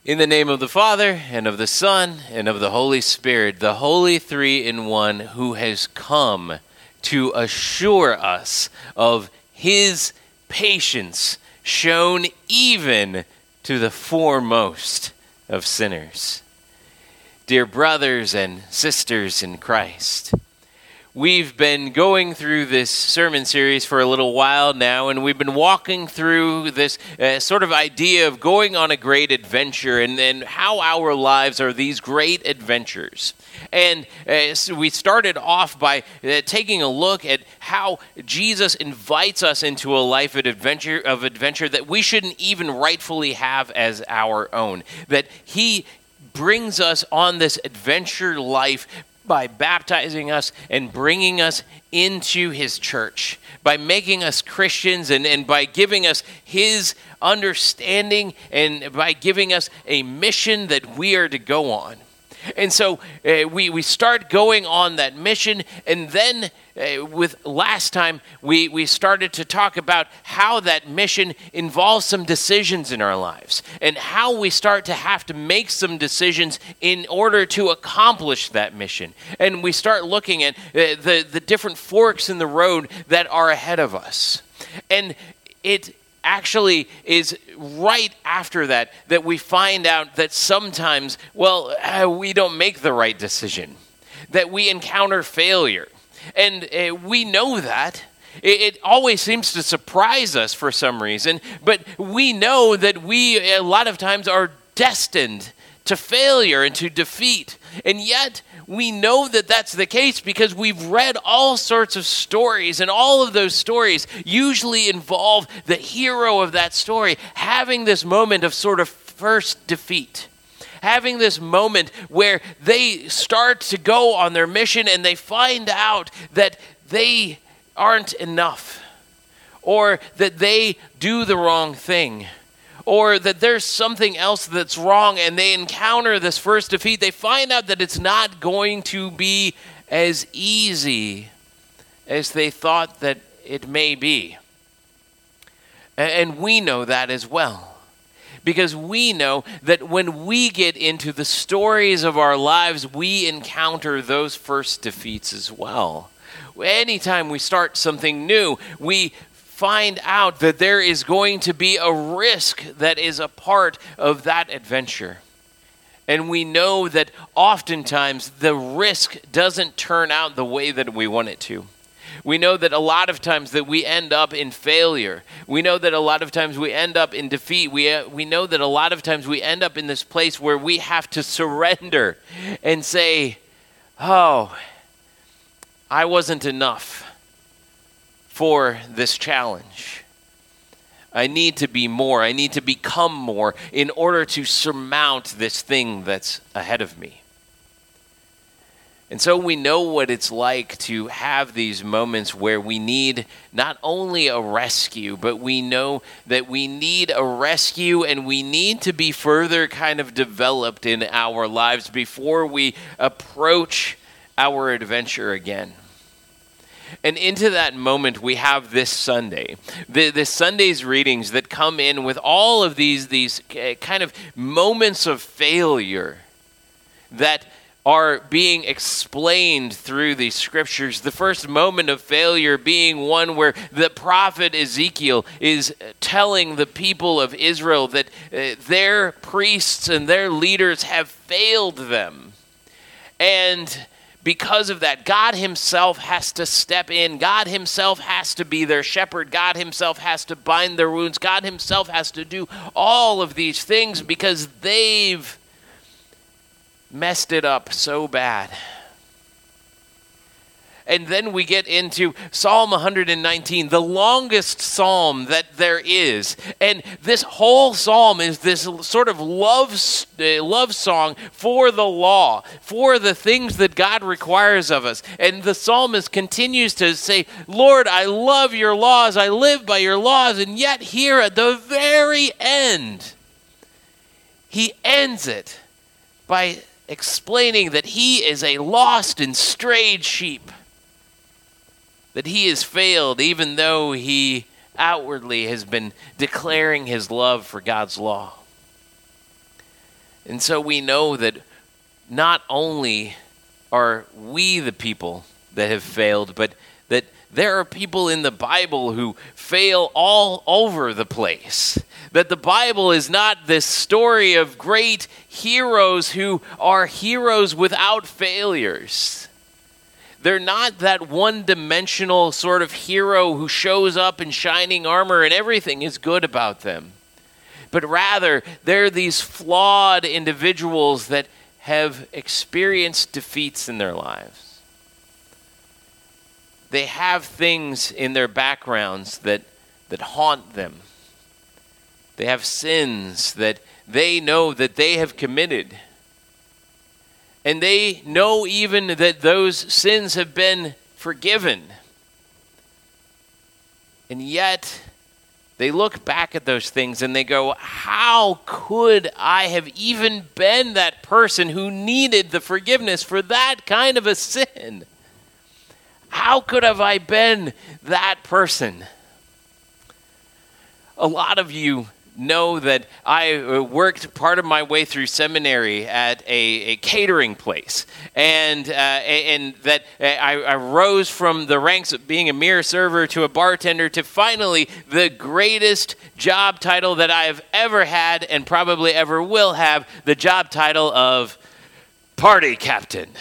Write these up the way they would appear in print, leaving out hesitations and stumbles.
In the name of the Father, and of the Son, and of the Holy Spirit, the Holy Three in One, who has come to assure us of His patience shown even to the foremost of sinners. Dear brothers and sisters in Christ, we've been going through this sermon series for a little while now, and we've been walking through this sort of idea of going on a great adventure and how our lives are these great adventures. And so we started off by taking a look at how Jesus invites us into a life of adventure that we shouldn't even rightfully have as our own, that He brings us on this adventure life by baptizing us and bringing us into His church, by making us Christians and by giving us His understanding and by giving us a mission that we are to go on. And so we start going on that mission, and then with last time we started to talk about how that mission involves some decisions in our lives and how we start to have to make some decisions in order to accomplish that mission. And we start looking at the different forks in the road that are ahead of us. And it actually is right after that we find out that sometimes, we don't make the right decision, that we encounter failure. And we know that. It always seems to surprise us for some reason, but we know that we, a lot of times, are destined to failure and to defeat. And yet, we know that that's the case because we've read all sorts of stories, and all of those stories usually involve the hero of that story having this moment of sort of first defeat, having this moment where they start to go on their mission and they find out that they aren't enough, or that they do the wrong thing, or that there's something else that's wrong, and they encounter this first defeat. They find out that it's not going to be as easy as they thought that it may be. And we know that as well, because we know that when we get into the stories of our lives, we encounter those first defeats as well. Anytime we start something new, we find out that there is going to be a risk that is a part of that adventure. And we know that oftentimes the risk doesn't turn out the way that we want it to. We know that a lot of times that we end up in failure. We know that a lot of times we end up in defeat. We know that a lot of times we end up in this place where we have to surrender and say, oh, I wasn't enough for this challenge. I need to be more. I need to become more in order to surmount this thing that's ahead of me. And so we know what it's like to have these moments where we need not only a rescue, but we know that we need a rescue and we need to be further kind of developed in our lives before we approach our adventure again. And into that moment, we have this Sunday, this Sunday's readings that come in with all of these kind of moments of failure that are being explained through these scriptures. The first moment of failure being one where the prophet Ezekiel is telling the people of Israel that their priests and their leaders have failed them. And because of that, God Himself has to step in. God Himself has to be their shepherd. God Himself has to bind their wounds. God Himself has to do all of these things because they've messed it up so bad. And then we get into Psalm 119, the longest psalm that there is. And this whole psalm is this sort of love song for the law, for the things that God requires of us. And the psalmist continues to say, Lord, I love your laws, I live by your laws. And yet here at the very end, he ends it by explaining that he is a lost and strayed sheep, that he has failed even though he outwardly has been declaring his love for God's law. And so we know that not only are we the people that have failed, but that there are people in the Bible who fail all over the place. That the Bible is not this story of great heroes who are heroes without failures. They're not that one-dimensional sort of hero who shows up in shining armor and everything is good about them. But rather, they're these flawed individuals that have experienced defeats in their lives. They have things in their backgrounds that haunt them. They have sins that they know that they have committed. And they know even that those sins have been forgiven. And yet, they look back at those things and they go, how could I have even been that person who needed the forgiveness for that kind of a sin? How could have I been that person? A lot of you know that I worked part of my way through seminary at a catering place, and that I rose from the ranks of being a mere server to a bartender to finally the greatest job title that I have ever had and probably ever will have, the job title of party captain.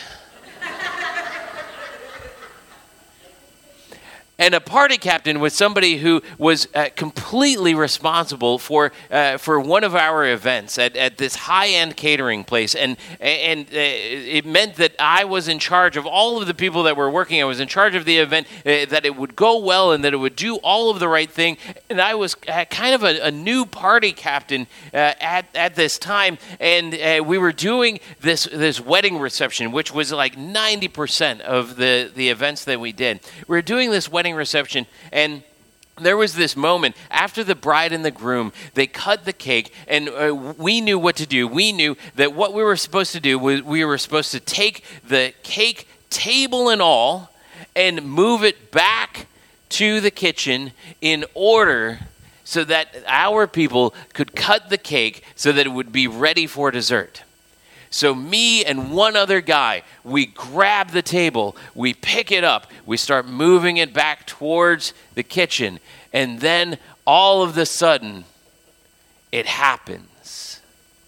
And a party captain was somebody who was completely responsible for one of our events at this high-end catering place. And it meant that I was in charge of all of the people that were working. I was in charge of the event, that it would go well and that it would do all of the right thing. And I was kind of a new party captain at this time. And we were doing this wedding reception, which was like 90% of the events that we did. We were doing this wedding reception, and there was this moment after the bride and the groom, they cut the cake, and we knew what to do. We knew that what we were supposed to do was we were supposed to take the cake, table and all, and move it back to the kitchen in order so that our people could cut the cake so that it would be ready for dessert. So me and one other guy, we grab the table, we pick it up, we start moving it back towards the kitchen, and then all of a sudden, it happens.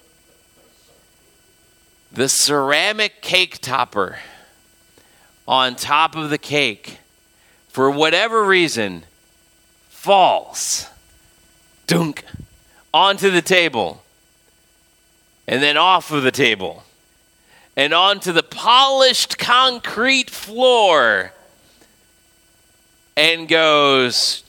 The ceramic cake topper on top of the cake, for whatever reason, falls, dunk, onto the table. And then off of the table and onto the polished concrete floor and goes.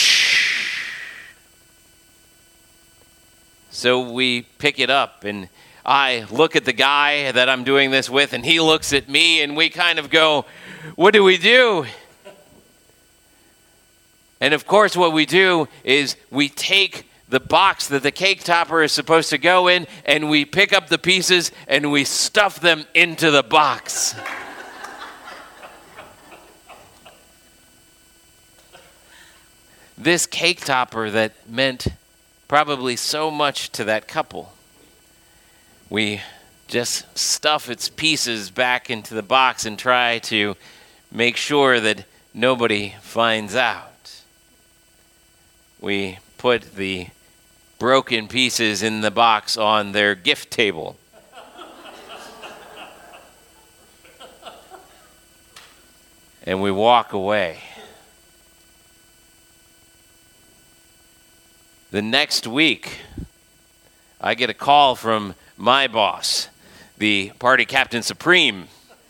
So we pick it up and I look at the guy that I'm doing this with and he looks at me and we kind of go, what do we do? And of course what we do is we take the box that the cake topper is supposed to go in, and we pick up the pieces and we stuff them into the box. This cake topper that meant probably so much to that couple, we just stuff its pieces back into the box and try to make sure that nobody finds out. We put the broken pieces in the box on their gift table. And we walk away. The next week, I get a call from my boss, the party captain supreme.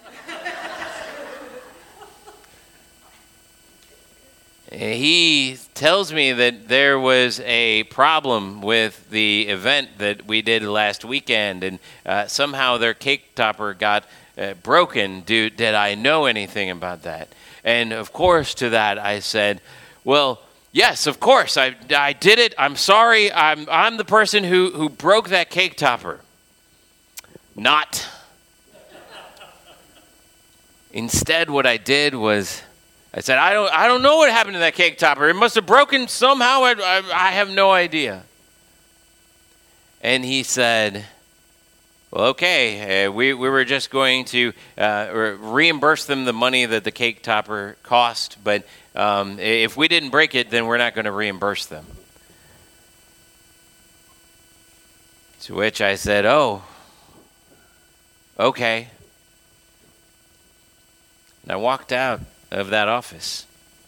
He tells me that there was a problem with the event that we did last weekend, and somehow their cake topper got broken. Did I know anything about that? And of course, to that I said, well, yes, of course, I did it. I'm sorry. I'm the person who broke that cake topper. Not. Instead, what I did was I said, I don't know what happened to that cake topper. It must have broken somehow. I have no idea. And he said, Well, okay, we were just going to reimburse them the money that the cake topper cost, but if we didn't break it, then we're not going to reimburse them. To which I said, oh, okay. And I walked out of that office.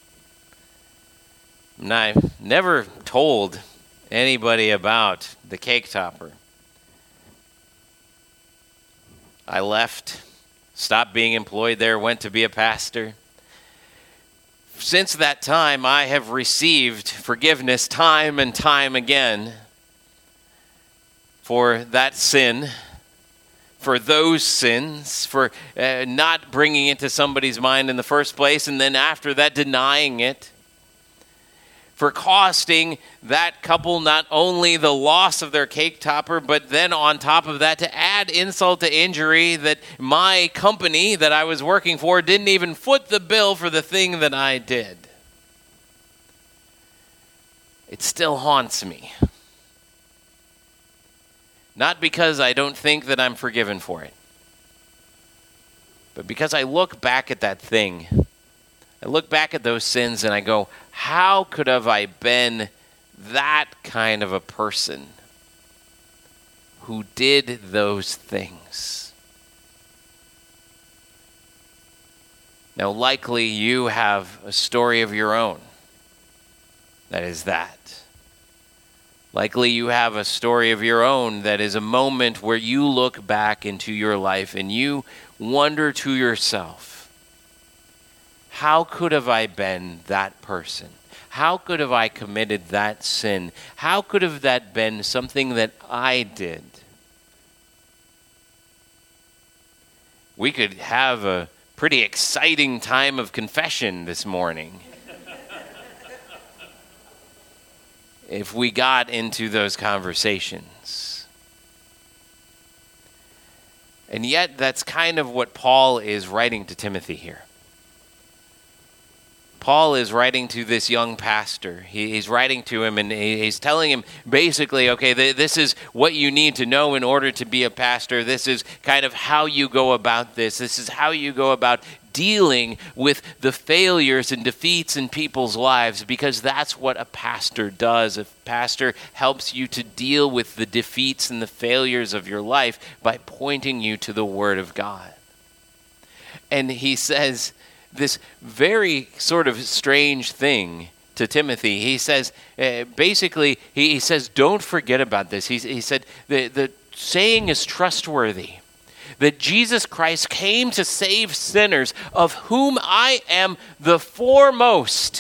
And I never told anybody about the cake topper. I left, stopped being employed there, went to be a pastor. Since that time, I have received forgiveness time and time again for that sin, for those sins, for not bringing it to somebody's mind in the first place, and then after that denying it, for costing that couple not only the loss of their cake topper, but then on top of that to add insult to injury that my company that I was working for didn't even foot the bill for the thing that I did. It still haunts me. Not because I don't think that I'm forgiven for it, but because I look back at that thing. I look back at those sins and I go, how could have I been that kind of a person who did those things? Now, likely you have a story of your own that is that. Likely you have a story of your own that is a moment where you look back into your life and you wonder to yourself, how could have I been that person? How could have I committed that sin? How could have that been something that I did? We could have a pretty exciting time of confession this morning if we got into those conversations. And yet, that's kind of what Paul is writing to Timothy here. Paul is writing to this young pastor. He's writing to him and he's telling him basically, okay, this is what you need to know in order to be a pastor. This is kind of how you go about this. This is how you go about dealing with the failures and defeats in people's lives, because that's what a pastor does. A pastor helps you to deal with the defeats and the failures of your life by pointing you to the Word of God. And he says this very sort of strange thing to Timothy. He says, basically, he says, don't forget about this. He said, the saying is trustworthy, that Jesus Christ came to save sinners, of whom I am the foremost.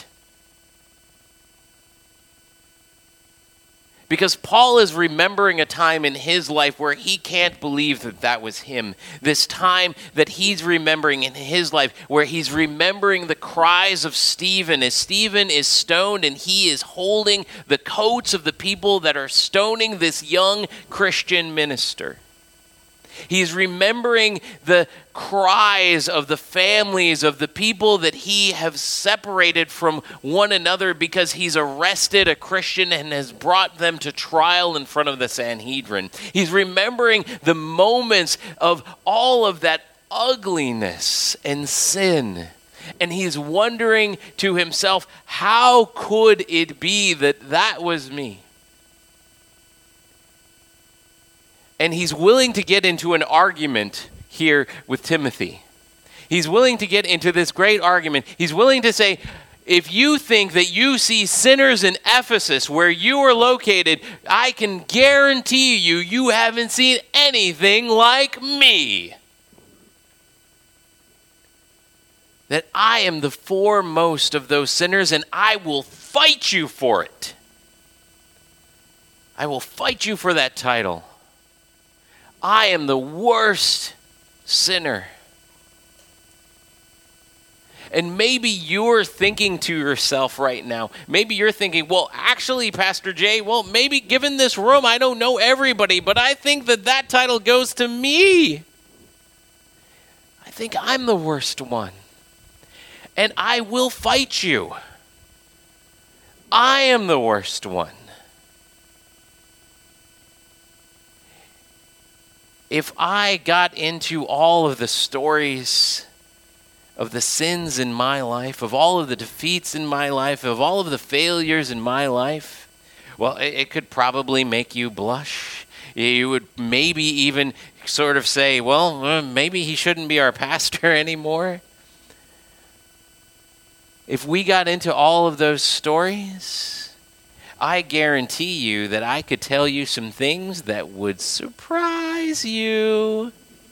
Because Paul is remembering a time in his life where he can't believe that that was him. This time that he's remembering in his life where he's remembering the cries of Stephen as Stephen is stoned and he is holding the coats of the people that are stoning this young Christian minister. He's remembering the cries of the families of the people that he has separated from one another because he's arrested a Christian and has brought them to trial in front of the Sanhedrin. He's remembering the moments of all of that ugliness and sin. And he's wondering to himself, how could it be that that was me? And he's willing to get into an argument here with Timothy. He's willing to get into this great argument. He's willing to say, if you think that you see sinners in Ephesus where you are located, I can guarantee you, you haven't seen anything like me. That I am the foremost of those sinners and I will fight you for it. I will fight you for that title. I am the worst sinner. And maybe you're thinking to yourself right now, maybe you're thinking, well, actually, Pastor Jay, well, maybe given this room, I don't know everybody, but I think that that title goes to me. I think I'm the worst one. And I will fight you. I am the worst one. if I got into all of the stories of the sins in my life, of all of the defeats in my life, of all of the failures in my life, well, it could probably make you blush. You would maybe even sort of say, well, maybe he shouldn't be our pastor anymore. If we got into all of those stories, I guarantee you that I could tell you some things that would surprise you.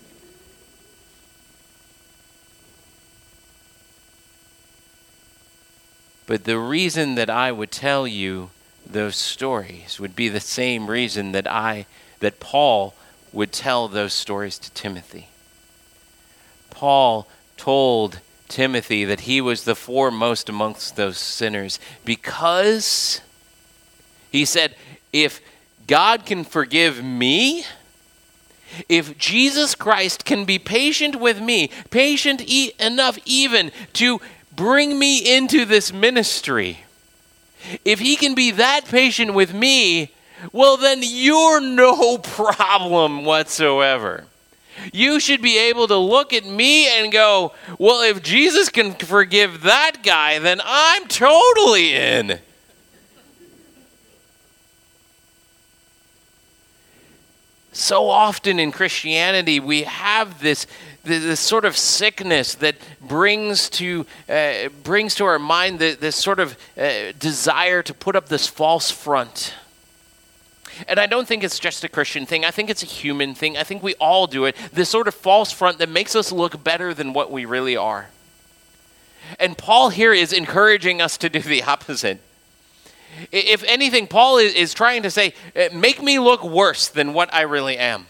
But the reason that I would tell you those stories would be the same reason that Paul would tell those stories to Timothy. Paul told Timothy that he was the foremost amongst those sinners because he said, if God can forgive me, if Jesus Christ can be patient with me, patient enough even to bring me into this ministry, if he can be that patient with me, well, then you're no problem whatsoever. You should be able to look at me and go, well, if Jesus can forgive that guy, then I'm totally in. So often in Christianity, we have this sort of sickness that brings to our mind this sort of desire to put up this false front. And I don't think it's just a Christian thing. I think it's a human thing. I think we all do it. This sort of false front that makes us look better than what we really are. And Paul here is encouraging us to do the opposite. If anything, Paul is trying to say, make me look worse than what I really am.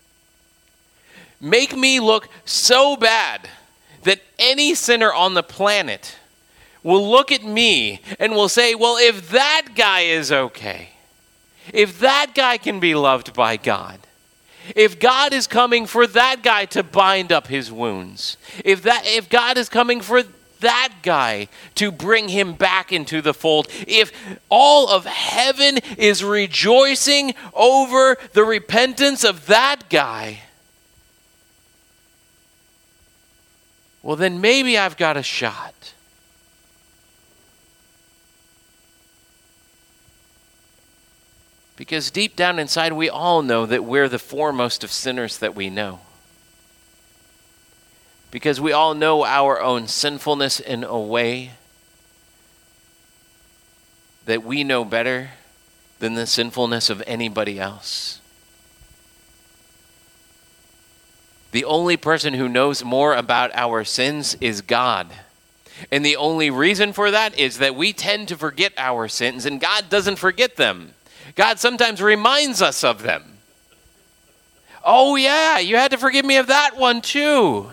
Make me look so bad that any sinner on the planet will look at me and will say, well, if that guy is okay, if that guy can be loved by God, if God is coming for that guy to bind up his wounds, if God is coming for that guy to bring him back into the fold, if all of heaven is rejoicing over the repentance of that guy, well, then maybe I've got a shot. Because deep down inside, we all know that we're the foremost of sinners that we know. Because we all know our own sinfulness in a way that we know better than the sinfulness of anybody else. The only person who knows more about our sins is God. And the only reason for that is that we tend to forget our sins, and God doesn't forget them. God sometimes reminds us of them. Oh yeah, you had to forgive me of that one too.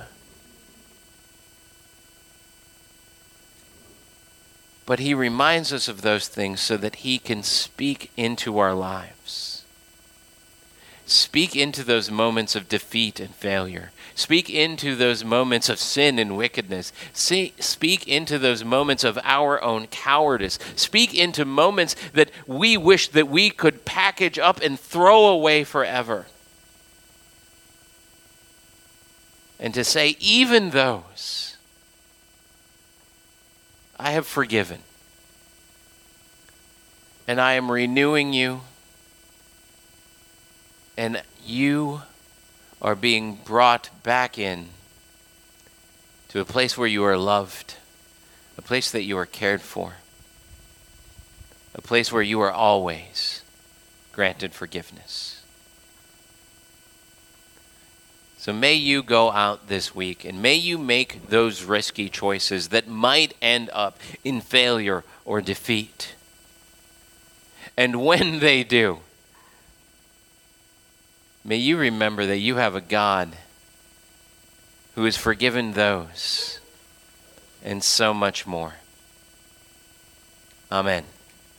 But he reminds us of those things so that he can speak into our lives. Speak into those moments of defeat and failure. Speak into those moments of sin and wickedness. Speak into those moments of our own cowardice. Speak into moments that we wish that we could package up and throw away forever. And to say, even those, I have forgiven. And I am renewing you. And you are being brought back in to a place where you are loved, a place that you are cared for, a place where you are always granted forgiveness. So may you go out this week and may you make those risky choices that might end up in failure or defeat. And when they do, may you remember that you have a God who has forgiven those and so much more. Amen.